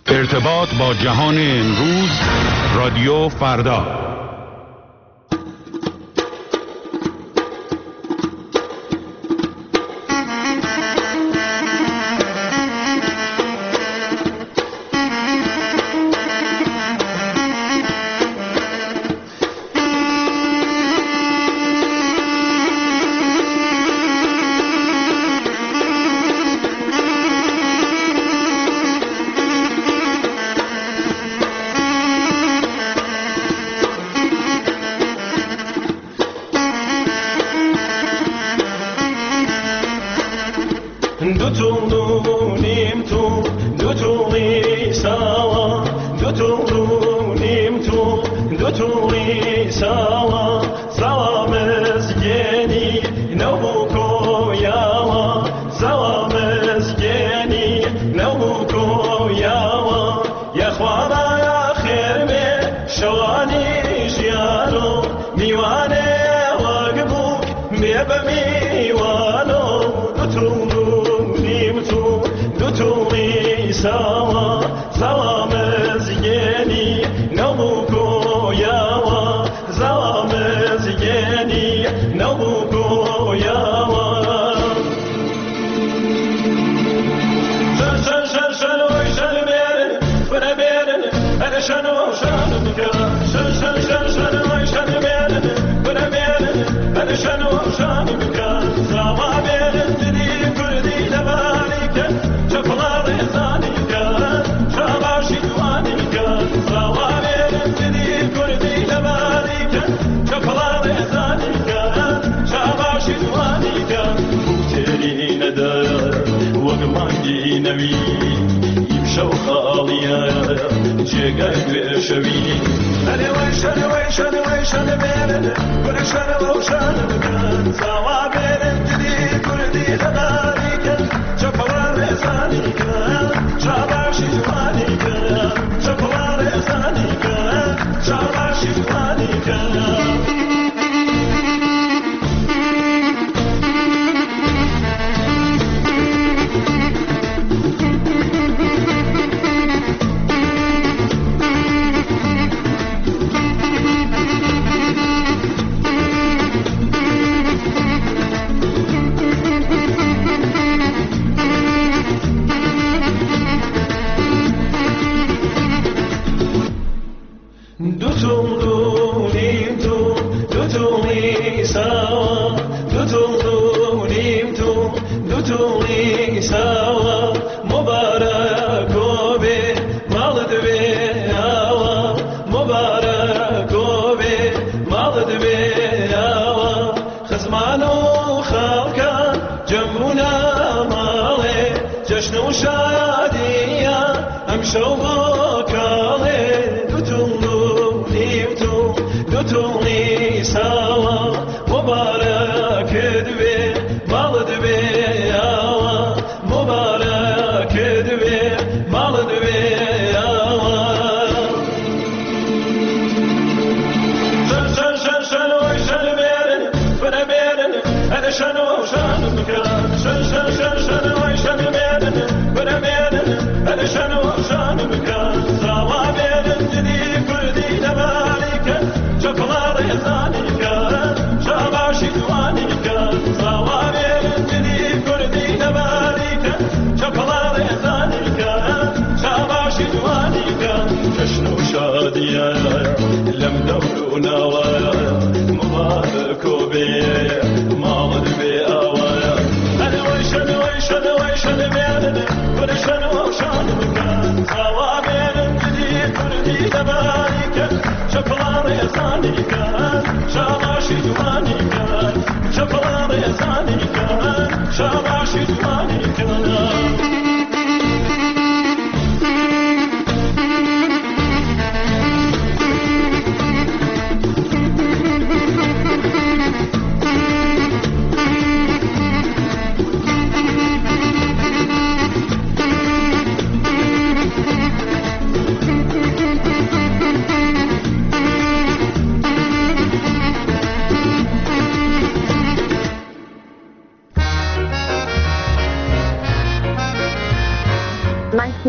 ارتباط با جهان امروز، رادیو فردا.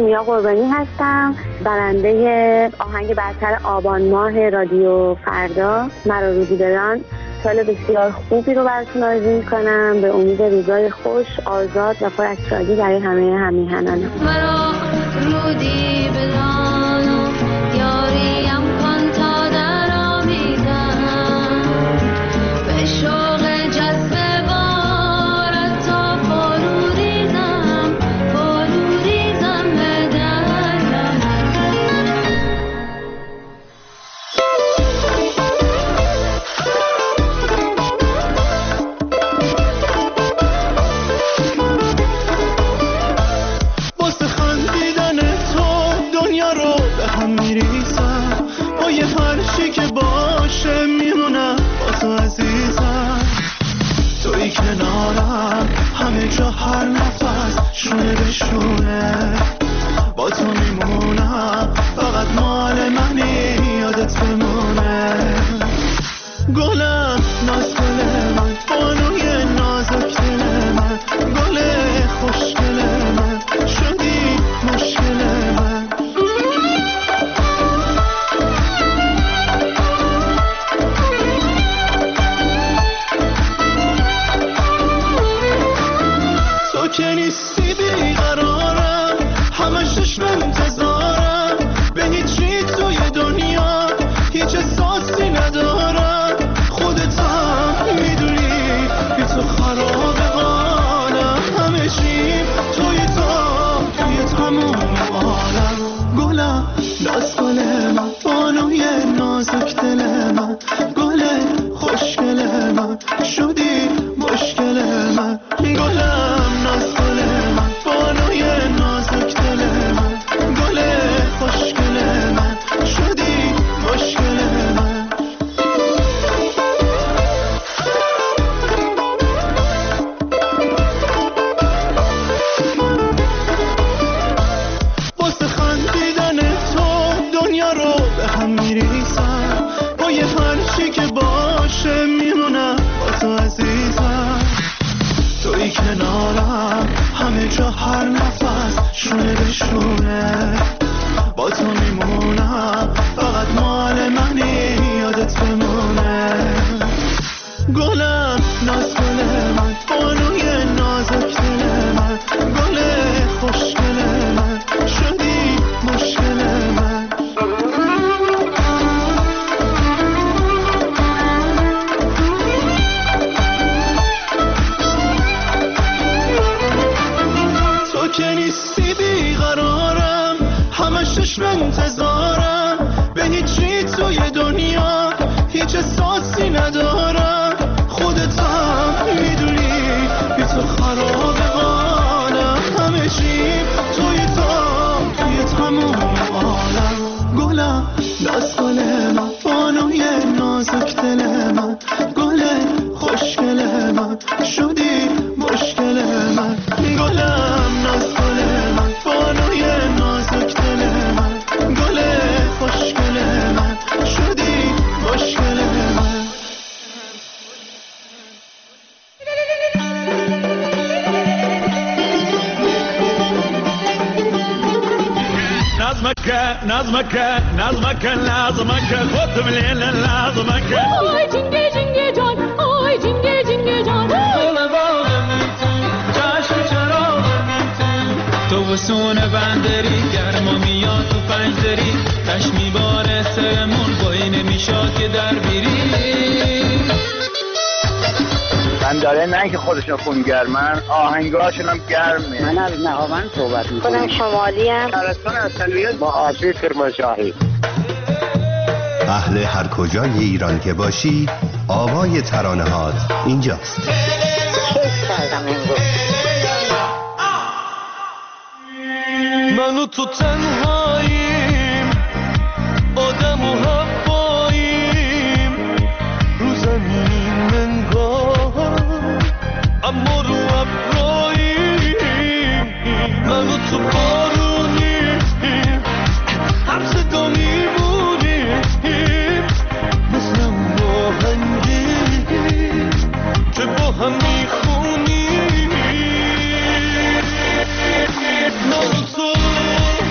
کیمیا قربانی هستم، برنده آهنگ برتر آبان ماه رادیو فردا مرا روزی بدان. سال بسیار خوبی رو براتون آرزو می‌کنم، به امید روزای خوش، آزاد و پر از شادی برای همه همیهنانم. مرا رودی بدان یاریم کن تا در آمیزم، به شوق جذب بارت تا فروریزم به درم. واسه خندیدن تو دنیا رو به هم میریزم، با یه هرچی که باشه میمونم با تو عزیزم. توی کنارم همه جا هر نفس شونه به شونه، با تو میمونم فقط مال منی یادت بمونه. گلم ناز گل من، بانوی نازک دل من، گل خوشگل من، شدی مشکل من. تو که نیستی بیقرارم، همش چشم انتظارم، به هیچی توی دنیا هیچ احساسی ندارم. خودت هم میدونی بی تو خراب حالم، همه چی توی تموم عالم. گلم ناز گل من، بانوی نازک دل من، گل خوشگل من، شدی مشکل من. گلم ناز گل من، بانوی نازک دل من، گل خوشگل من، شدی مشکل من. واسه خندیدن تو دنیا رو به هم میریزم، با یه هرچی که باشه میمونم با تو عزیزم. توی کنارم همه جا هر نفس شونه به شونه، با تو میمونم فقط مال منی یادت بمونه. گلم ناز گل من، بانوی نازک دل من، گل خوشگل من، شدی مشکل من. تو که نیستی بیقرارم، همش چشم انتظارم، به هیچی توی دنیا هیچ احساسی ندارم. خودت هم میدونی بی تو خراب حالم، همه چی توی تموم عالم. گلم ناز گل من، بانوی نازک دل من، گل خوشگل من، شدی مشکل من. گلم ناز گل من، بانوی نازک دل من، گل خوشگل من، شدی مشکل من. نظمك خد بالليل نظمك. آی جنگه جنگه جان، آی جنگه جنگه جان، گل باغم جشن چراغم تو وسون بندری، گرما میاد تو پنجدری، تش میباره سرمون بایی نمیشاد که در بیری. من داره نه که خودشون خونگرمن، آهنگاشون هم گرمه. من از نهاوند صحبت میکنم. خودم شمالیم. شهرستان اصلیت با آسی کرمانشاهی. اهل هر کجای ایران که باشی، آوای ترانه‌هات اینجاست. کیف کردم امروز. من و تو تنهاییم، آدم و هواییم، رو زمین منگاه اما رو ابراییم. من و تو بارونیم، هم صدا میمونیم، مثل اون آهنگیم که با هم میخونیم. من و تو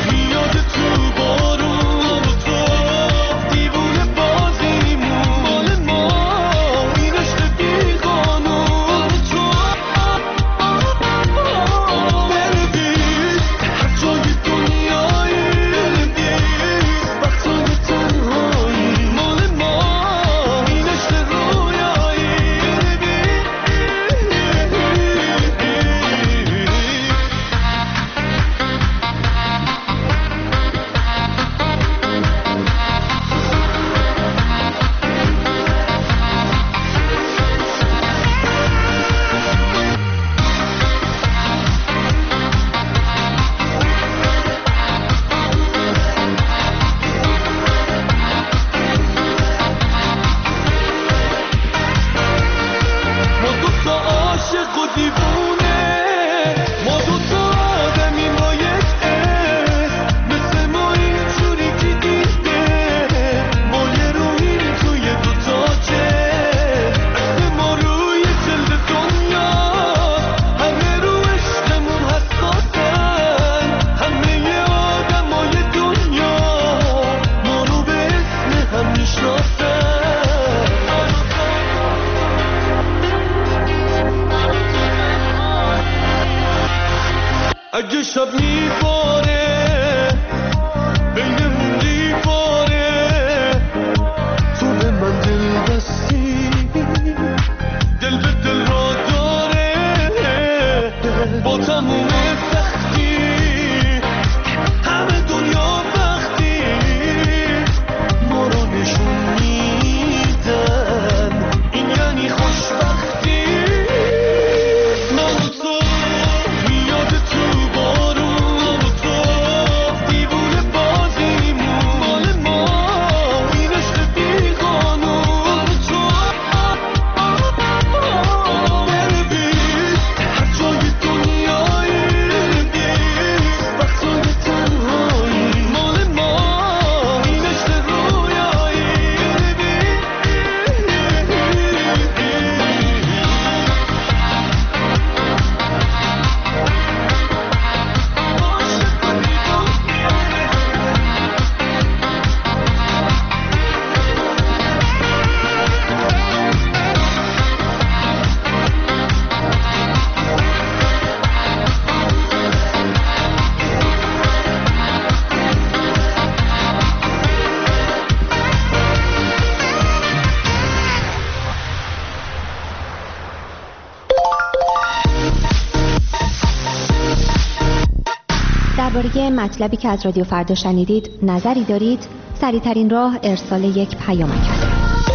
مطلبی که از رادیو فردا شنیدید نظری دارید؟ سریع‌ترین راه ارسال یک پیامک است.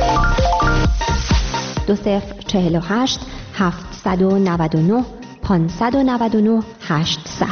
2048 799 599 800.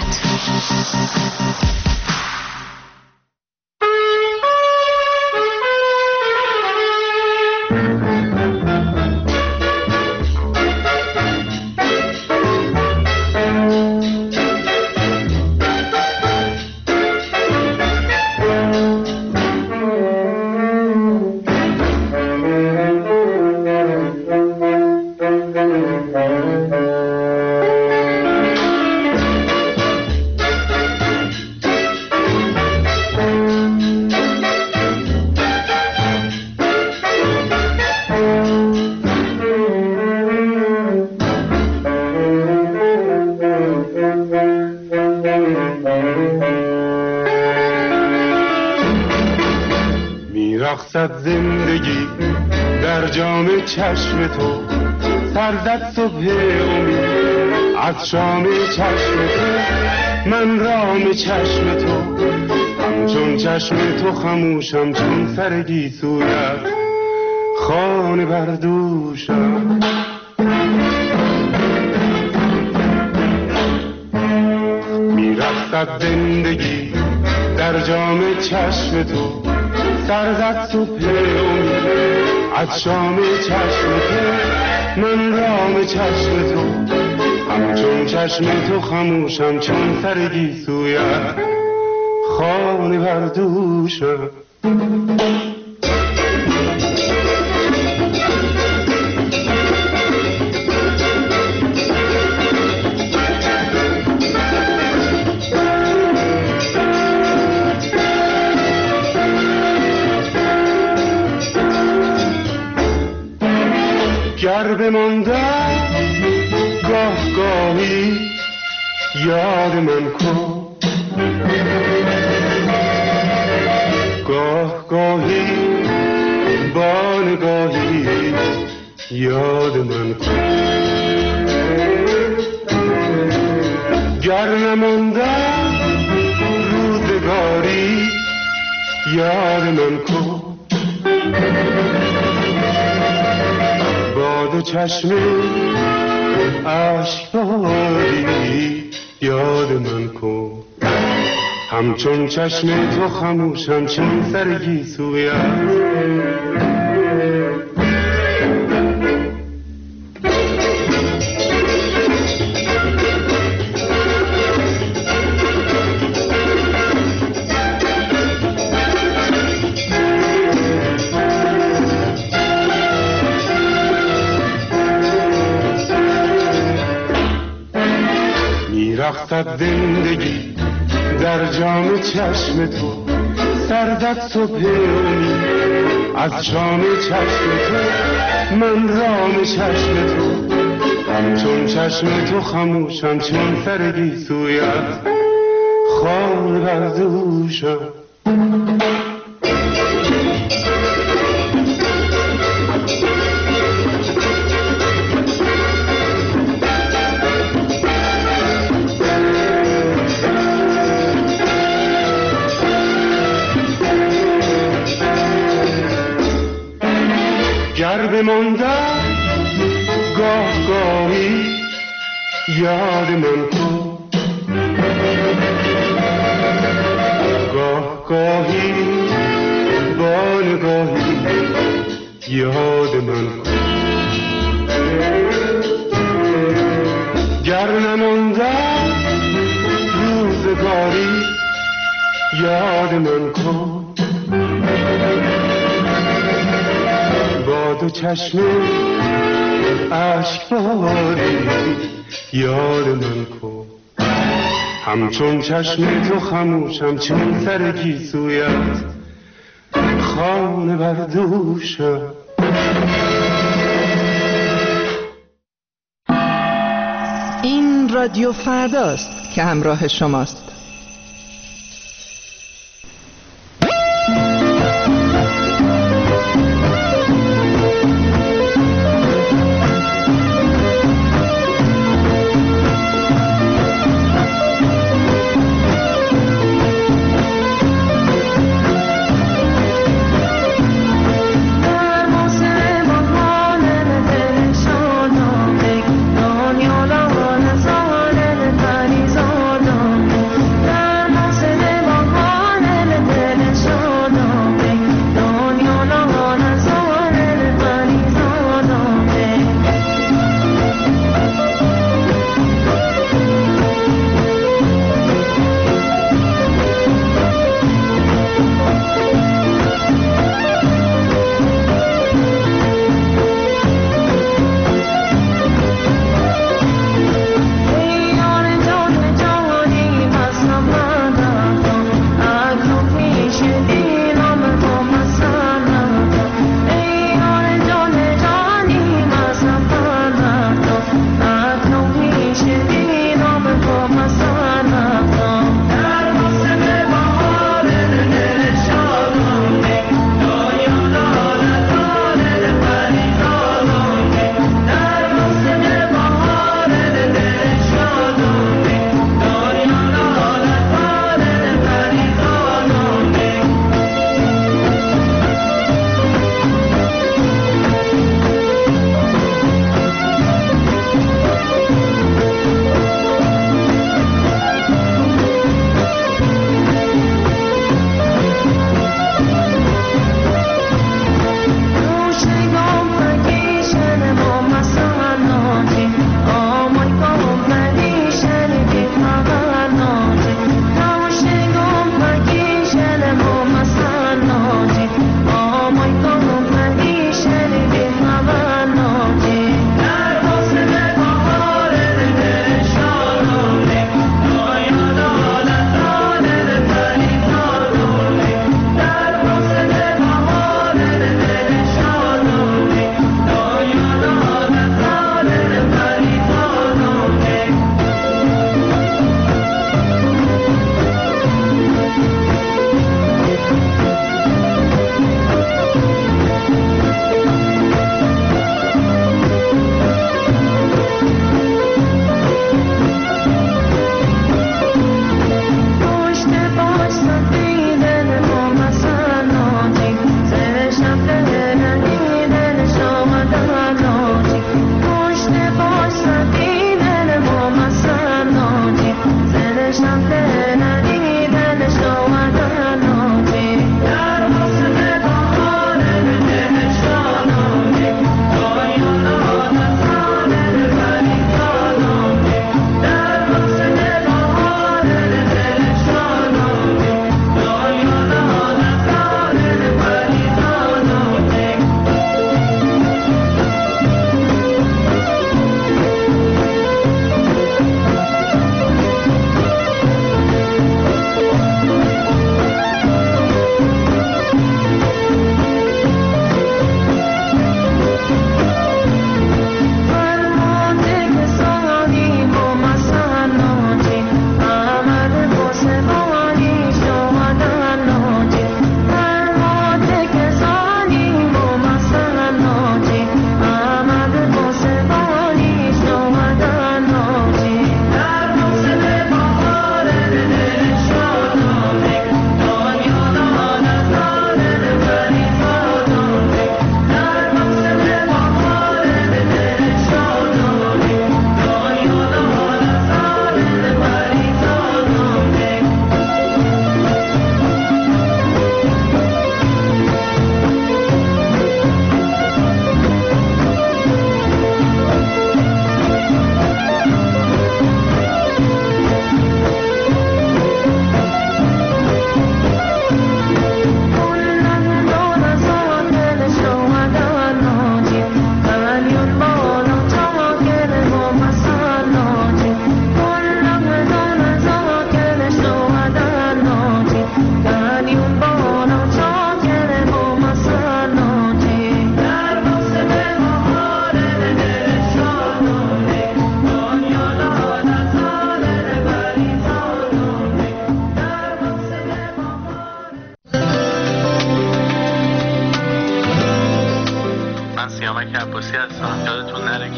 میرقصد زندگی در جام چشم تو، سرزد صبح امید از شام چشم تو. من رام چشم تو، همچون چشم تو خموشم، چون سر گیسویت خانه بردوشم. میرقصد زندگی در جام چشم تو، سرزد صبح امید از شام چشم تو. من رام چشم تو، همچون چشم تو خموشم، چون سر گیسویت خانه بردوشم. گر بماندم گاه گاهی یاد من کن، گاه گاهی با نگاهی یاد من کن. گر نماندم روزگاری یاد من کن، دو چشم عشق باری یاد من کن. همچون چشم تو خموشم، چون سر گیسویت میرقصد زندگی در جام چشم تو، سرزد صبح امید از شام چشم تو. من رام چشم تو، همچون چشم تو خموشم، چون سر گیسویت خانه بردوشم. گر بماندم گاه گاهی یاد من کن، گاه گاهی با نگاهی یاد من کن. گر نماندم روزگاری یاد من کن، دو چشم عشق باری یاد من کن. همچون چشم تو خموشم، چون سر گیسویت خانه بردوشم. این رادیو فرداست که همراه شماست.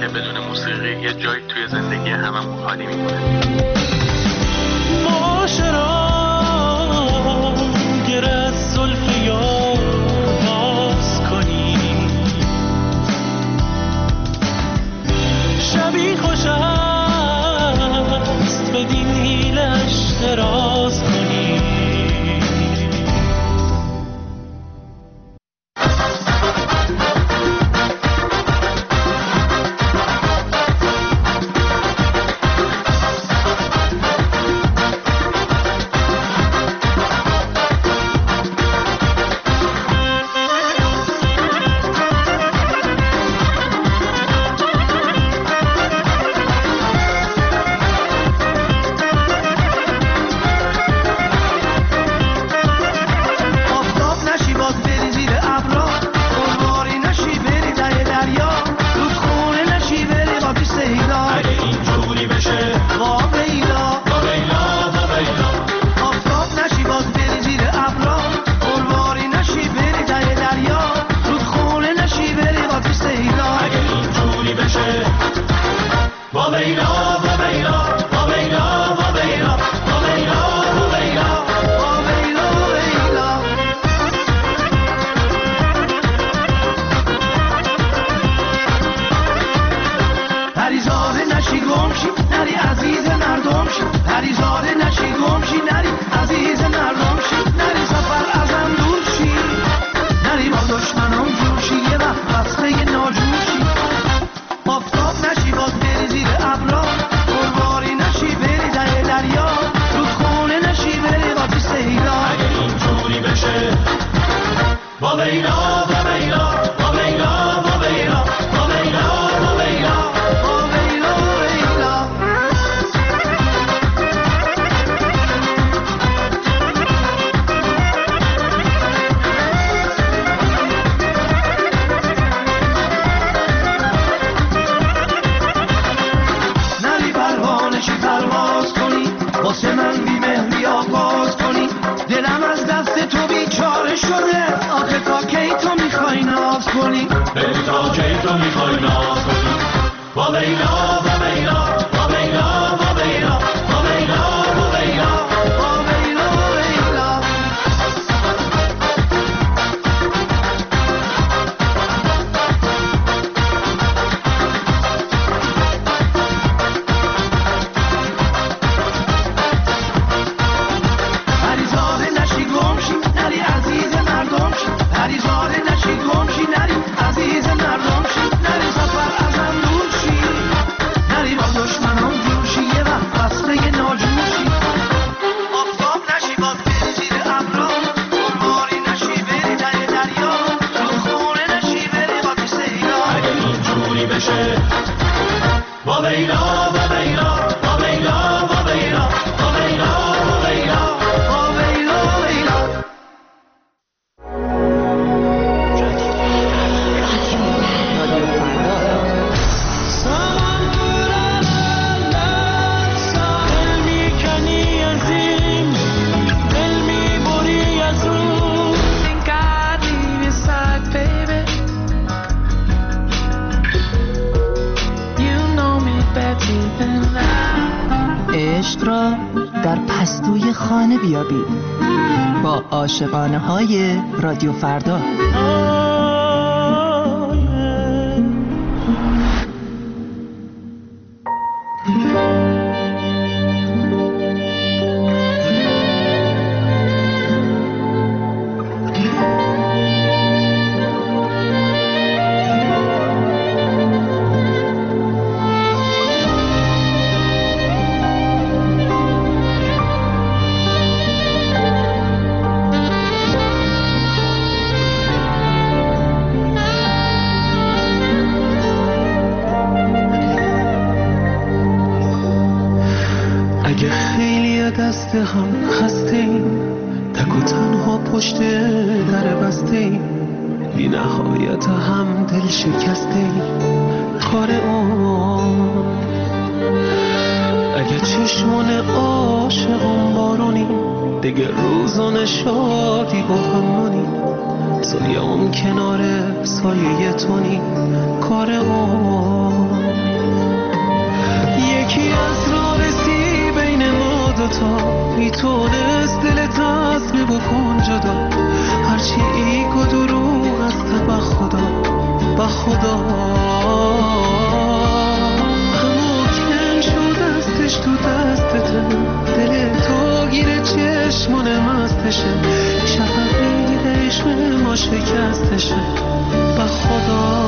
که بدون موسیقی یه جایی توی زندگی هممون خالی میمونه. معاشرا گر از زلف یار باز کنی، شبی خوش است بدین حیلش دراز کنی. با عاشقانه های رادیو فردا. هم خسته ایم، تک و تنها پشت در بسته ایم، بی نهایت هم دل شکسته ایم. کار اون اگه چشمان عاشقون بارونی، دیگه روزان شادی با همونی. سایه‌ام کنار سایه تو نی کار اون. یکی از راه رسی بین ما دوتا میتونست دلت تصمیم بکن جدا، هرچی ایک و دروغ است به خدا به خدا. همو کم شد دستش تو دستته، دل تو گیره چشمون مستشه، شفق میده عشق ما شکستشه به خدا.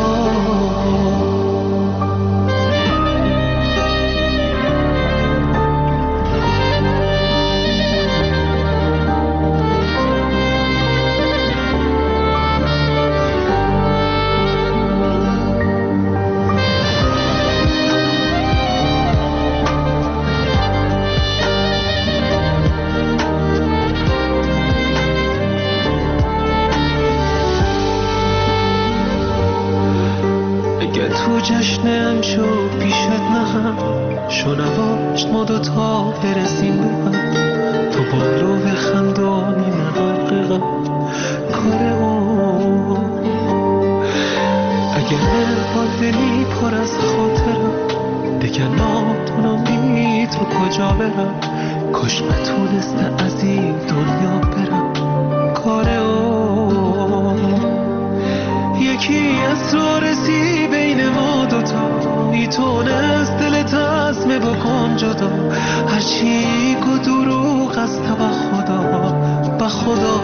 جشنم شو پیشت نهم، شنواش ما دوتا برسیم به هم، تو بالو بخندانی نقرقه کار اون. اگر با دلی پر از خاطرم دیگر ناتونم تو کجا برم، کاش نتونسته از این دنیا برم کار اون. یکی از تو رسی بین ما دوتا میتونست دل تصمیم بکن جدا، هرچی که دروغ است به خدا به خدا.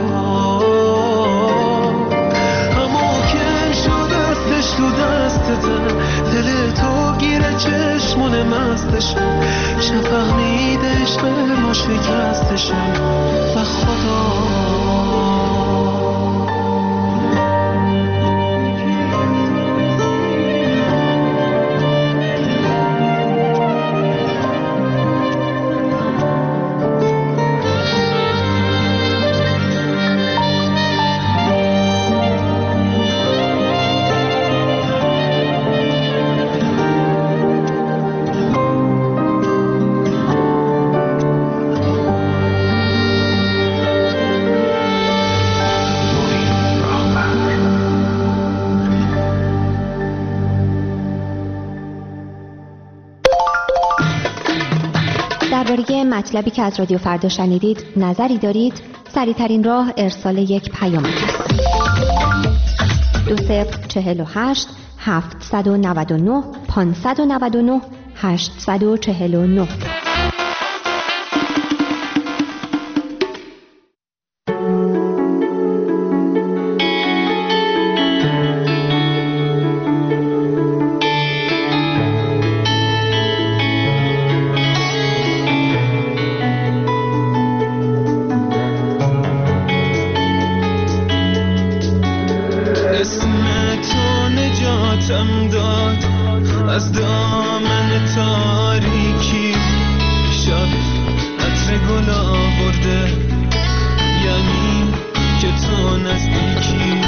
همو کم شد دستش تو دستته، دل تو گیره چشمون مستشه، شفق میده عشق ما شکستشه به خدا. درباره مطلبی که از رادیو فردا شنیدید نظری دارید؟ سریع‌ترین راه ارسال یک پیام است. 2048 799 599 849. از دامن تاریکی شب عطر گل آورده، یعنی که تو نزدیکی.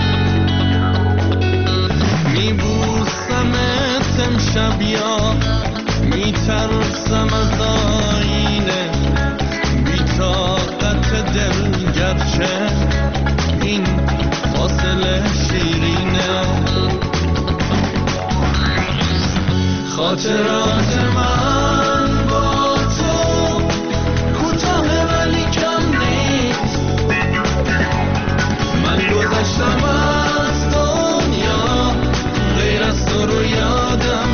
میبوسمت امشب یا میترسم از آینه، بی‌طاقت دل گرچه این فاصله شیرینه. خاطرات من با تو کوتاه ولی کم نیست، من گذشتم از دنیا غیر از تو رو یادم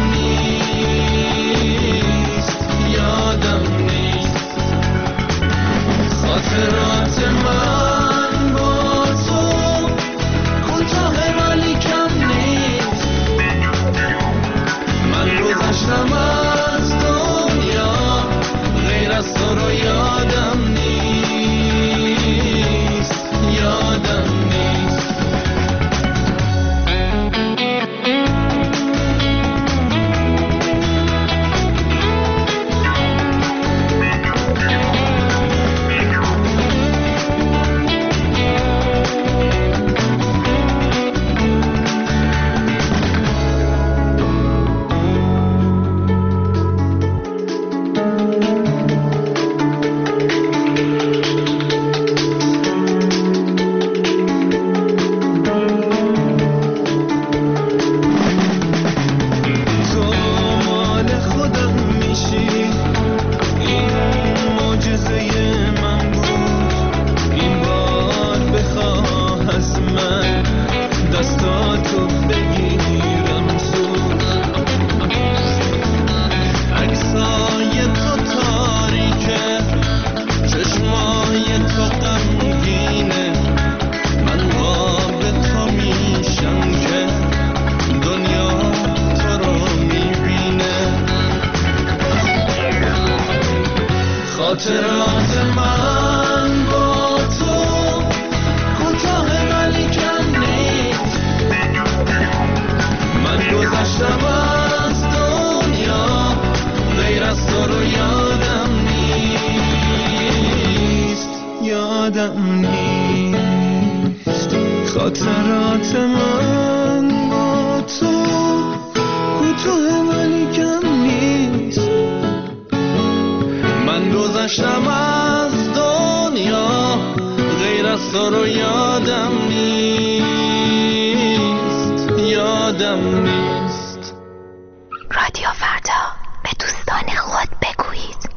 نیست. خاطرات من با تو کوتاه ولی کم نیست، من گذشتم نیست. خاطرات من با تو کوتاه ولی کم نیست. من گذشتم از دنیا غیر از تو رو یادم نیست، یادم نیست. رادیو فردا، به دوستان خود بگویید.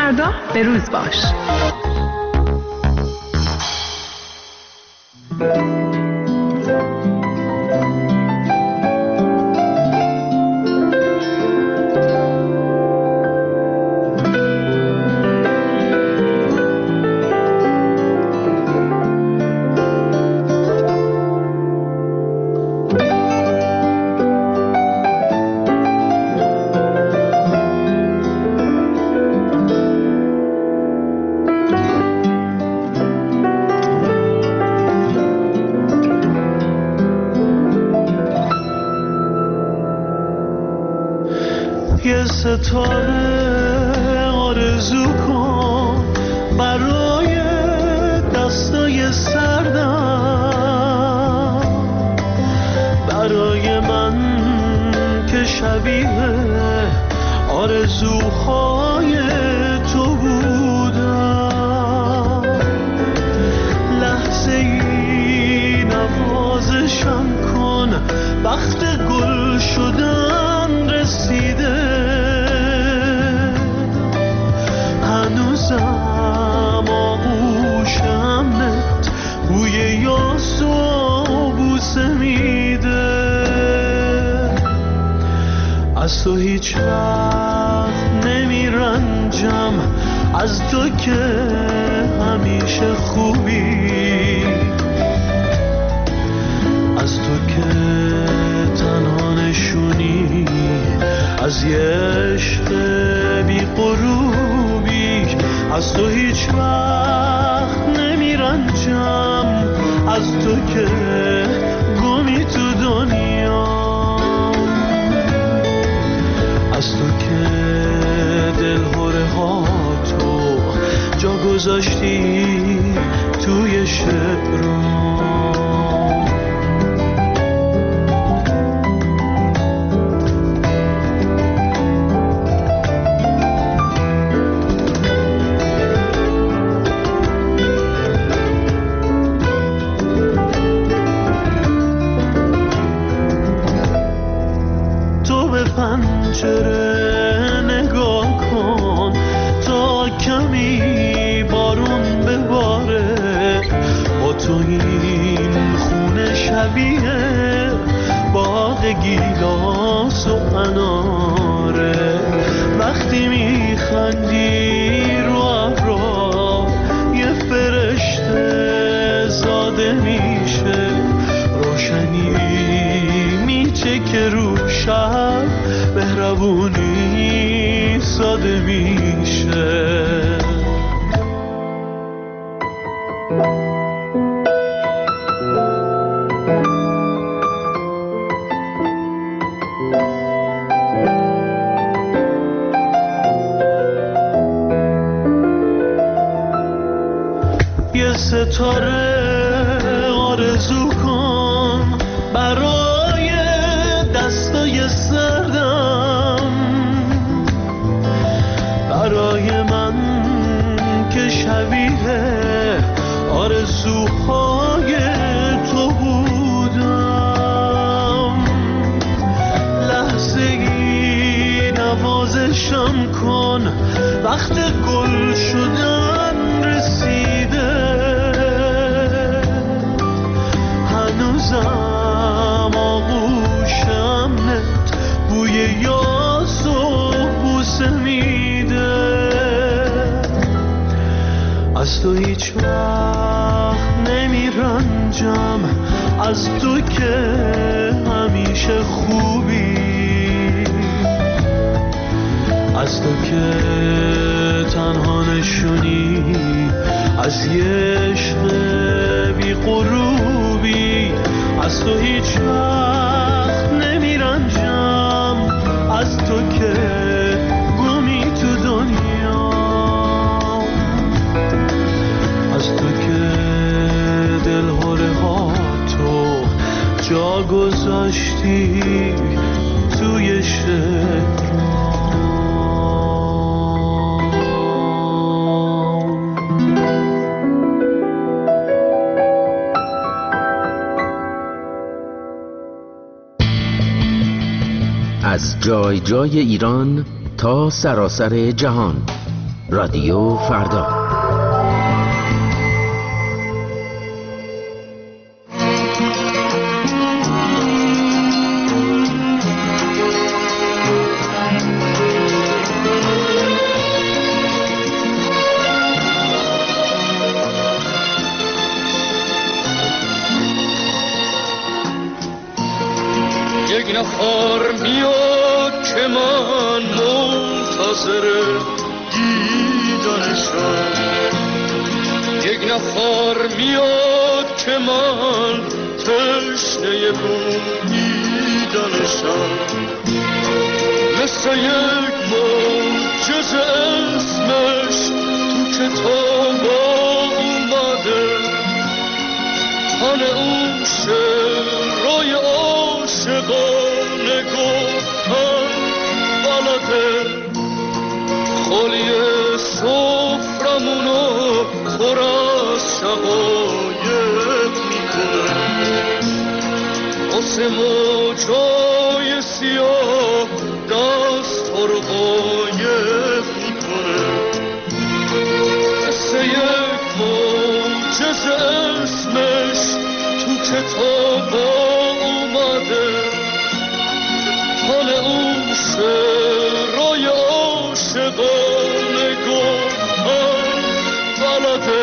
فردا به روز باش. یه ستاره آرزو کن برای دستای سردم، برای من که شبیه آرزوهای تو بودم. لحظه ای نوازشم کن، وقت گل شدن رسیده. هنوزم آغوشمت بوی یاس و بوسه میده. از تو هیچ وقت نمیرنجم، از تو که همیشه خوبی، از تو که تنها نشونی از یه عشق بی غروبی. از تو هیچ وقت نمیرنجم، از تو که گمی تو دنیا، از تو که دلهره ها تو جا گذاشتی توی شعرام. پنجره نگاه کن تا کمی بارون بباره. با تو این خونه شبیه باغ گیلاس و اناره. وقتی میخندی رو ابرا یه فرشته زاده میشه. روشنی میچکه رو شب، مهربونی ساده میشه. یه ستاره آرزو کن برای دستای سردم، برای من که شبیه آرزوهای تو بودم. لحظه ای نوازشم کن، وقت گل شدن رسیده. هنوزم آغوشمت بوی یاس و بوسه میده. از تو هیچ وقت نمیرنجم، از تو که همیشه خوبی، از تو که تنها نشونی از یه عشق بی غروبی. از تو هیچ وقت نمیرنجم، از تو که گمی تو دنیا، از تو که دلهره ها تو جا گذاشتی توی شعرام. از جای جای ایران تا سراسر جهان، رادیو فردا. یک نفر میاد که من منتظر دیدنشم، یک نفر میاد که من تشنه بویدنشم، مثل یک معجزه اسمش تو کتاب اومده، تن اون شعرهای عاشقانه گفتن بلده، خالی سفرمونو پر از شقایق میکنه، واسه موجای سیاه دست رو قایق میکنه، مثل یک معجزه اسمش تو کتاب اومده، حال اون شعرهای عاشقانه گفتن بلده.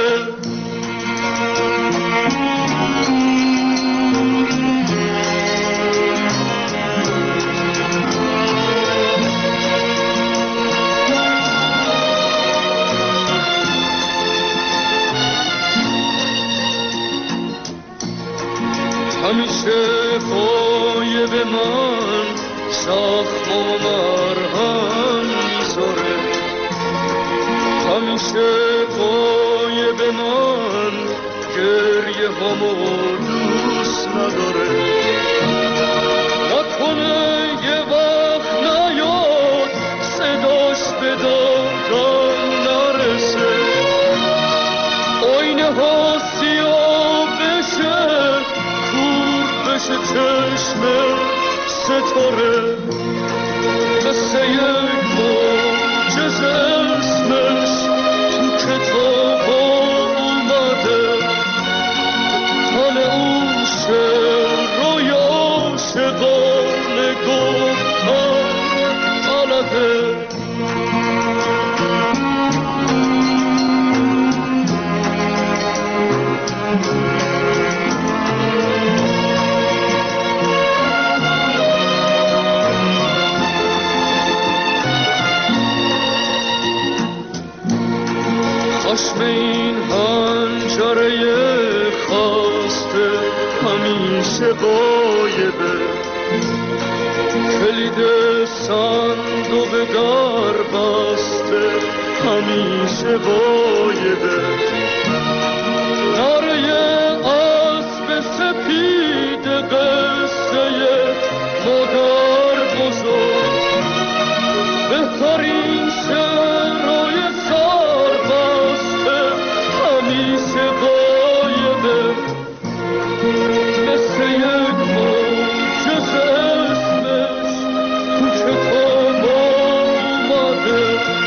همیشه غایب من زخم و مرهم میذاره، همیشه غایب من گریه همو دوست نداره، نکنه یه وقت نیاد صداش به دادم نرسه، آینه ها سیاه بشه بشه چشم ستاره، مثل یک معجزه اسمش تو کتاب اومده، حال اون شعرهای عاشقانه گفتن بلده. خشم این حنجره خاسته همیشه غایبه، کلید صندوق در بسته همیشه غایبه، نره اسب سپید قصه مادر بزرگ، بهترین شعرهای همیشه غایبه، مثل یک معجزه اسمش تو کتاب اومده،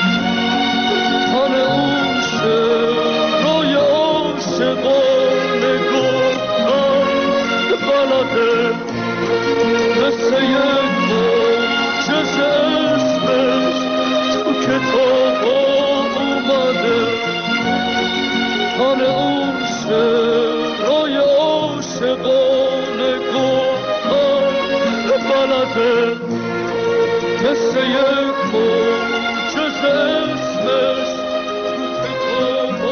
تن اون شعرهای عاشقانه گفتن بلده، مثل یک معجزه اسمش تو کتاب اومده، حال اون شعرهای عاشقانه گفتن بلده، مثل یک معجزه اسمش تو کتاب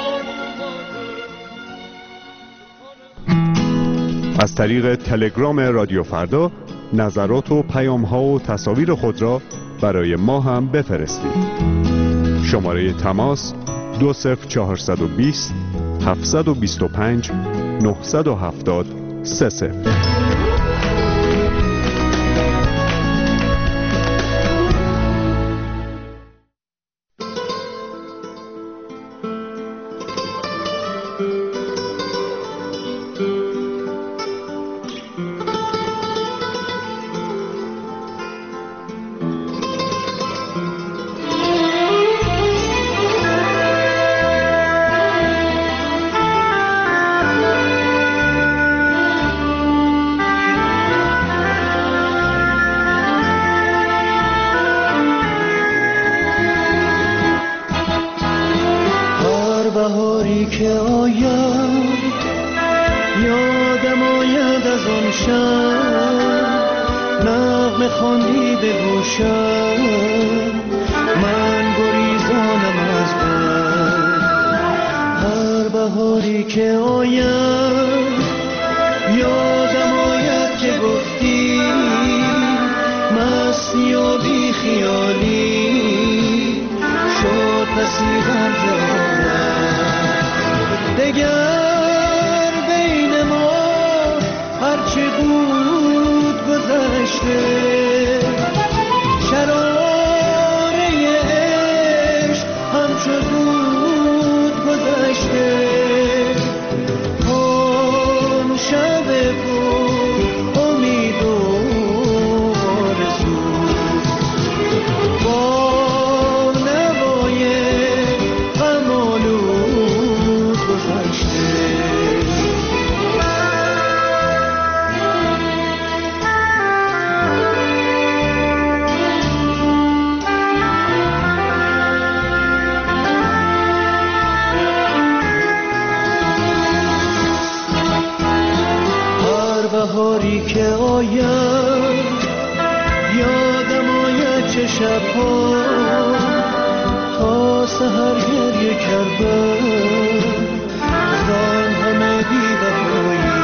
اومده. از طریق تلگرام رادیو فردا نظرات و پیام‌ها و تصاویر خود را برای ما هم بفرستید. شماره تماس 20420 725 970 30. نغمه خواندی به گوشم، من گریزانم از غم. هر بهاری که آید یادم آید که گفتی مستی و بی خیالی شد نصیبم جانم. دگر بین ما هرچه بود گذشته، شراره عشق همچو دود گذشته. آن شب بود امید و آرزو با نوای غم آلود گذشته. بهاری که آید یادم آید چه شبها تا سحر گریه کردم زان همه بی بهایی.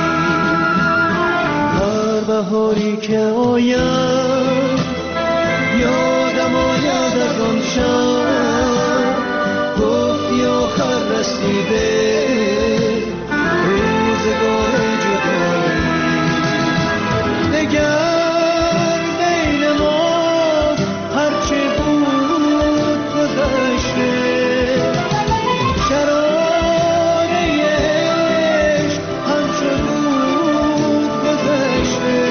هر بهاری که آید یادم آید از آن شب گفتی آخر رسیده روزگار جدایی. دگر بین ما هرچه بود گذشته، شراره عشق همچو دود گذشته.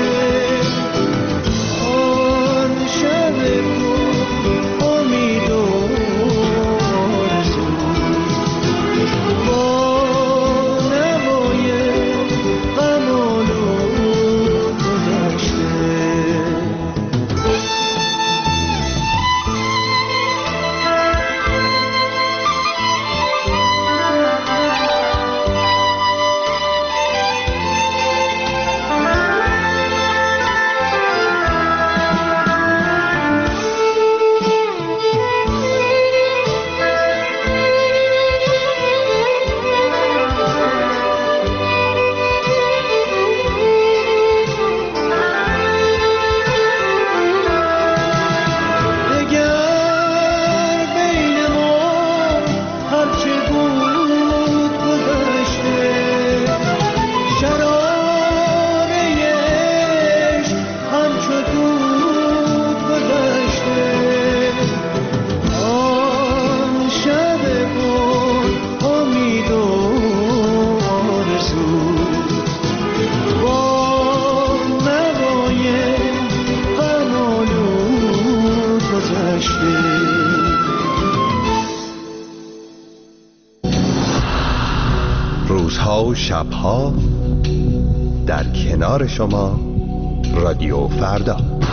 آن شب بود امید و آرزو با نوای غم آلود گذشته. روزها و شبها در کنار شما رادیو فردا.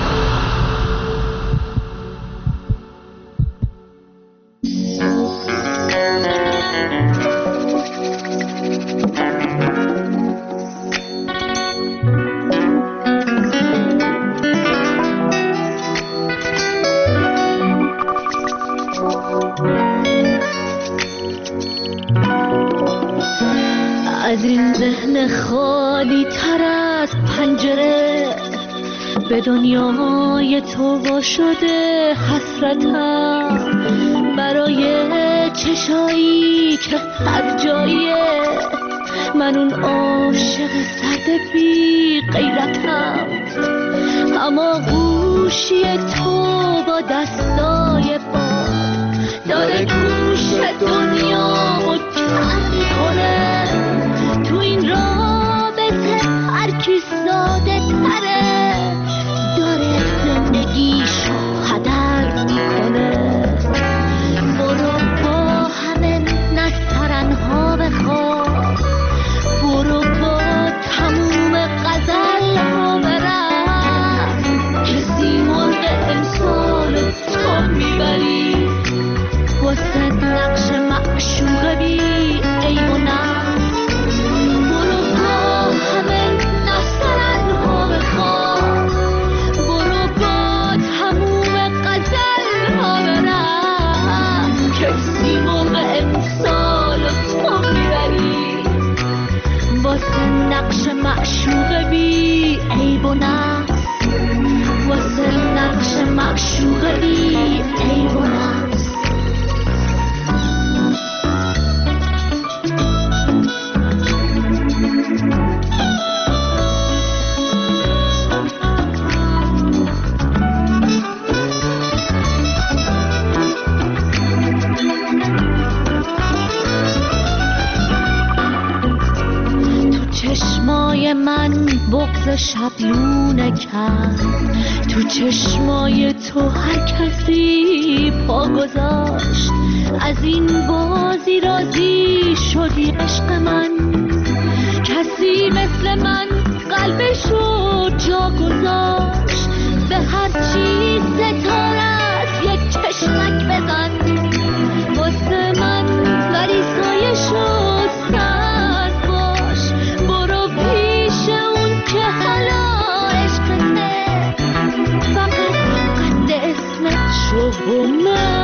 از این ذهن خالی تر از پنجره به دنیای تو وا شده حسرتم، برای چشایی که هر جاییه من اون عاشق سرد بی غیرتم. اما گوشی تو با دستای باد داره گوش دنیامو کم میکنه. تو این رابطه هر کی ساده تره داره زندگیشو هدر میکنه. برو با همه نسترنها بخواب، برو با تموم غزل ها برم، کسی مرغ امسال تو میبری واسه مثل نقش معشوقه ای ایوانست. چشمای من بغض شبلونه کرد، تو چشمای تو هر کسی پا گذاشت. از این بازی راضی شدی عشق من، کسی مثل من قلبشو جا گذاشت. به هر چی ستارت یک چشمک بزن واسه من، ولی سایشو سرد باش. برو پیش اون که حالا عشقته، فقط قد اسمت شو و من